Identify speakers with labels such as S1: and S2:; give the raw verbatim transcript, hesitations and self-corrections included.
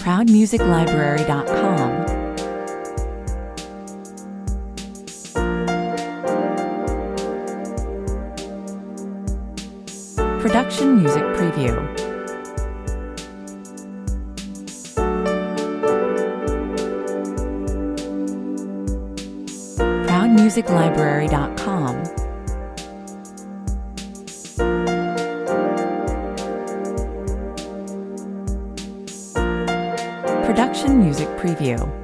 S1: proud music library dot com. Production Music Preview. proud music library dot com. Production Music Preview.